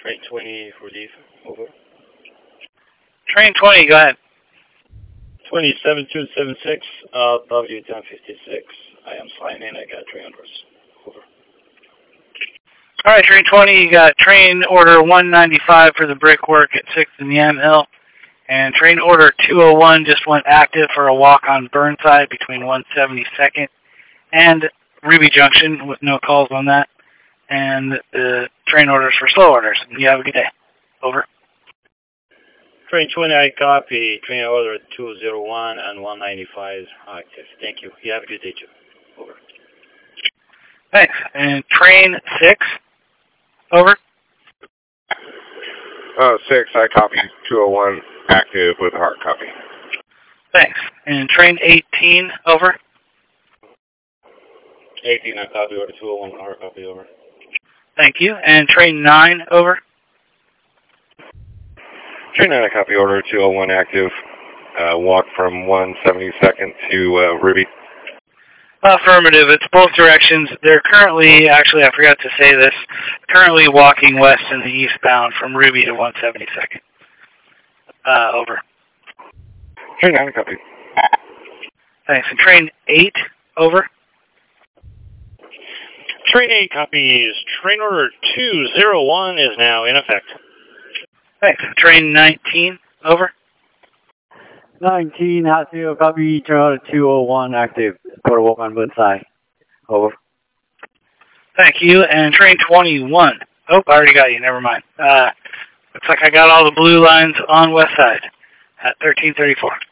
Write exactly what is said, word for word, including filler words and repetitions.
Train twenty, relief, over. Train twenty, go ahead. twenty seven two seven six, uh, W ten fifty-six. I am flying in, I got train orders. Over. All right, train twenty, you got train order one ninety-five for the brickwork at sixth and Yam Hill. And train order two oh one just went active for a walk on Burnside between one seventy-second and Ruby Junction with no calls on that. And the train orders for slow orders. You have a good day. Over. Train twenty, I copy. Train order two oh one and one ninety-five active. Thank you. You have a good day too. Over. Thanks. And train six. Over. Uh, six, I copy two oh one active with a hard copy. Thanks. And train eighteen. Over. eighteen, I copy order two oh one, hard copy. Over. Thank you. And train nine. Over. Train nine, I copy order two oh one active. Uh, walk from one seventy-second to uh, Ruby. Affirmative. It's both directions. They're currently, actually, I forgot to say this, currently walking west in the eastbound from Ruby to one seventy-second. Uh, over. Train nine, I copy. Thanks. And train eight. Over. Train eight copies. Train order two oh one is now in effect. Thanks. Train nineteen. Over. nineteen, hot zero, copy, train order two oh one active. Quarter walk on Burnside. Over. Thank you. And train twenty-one. Oh, I already got you. Never mind. Uh, looks like I got all the blue lines on west side at thirteen thirty-four.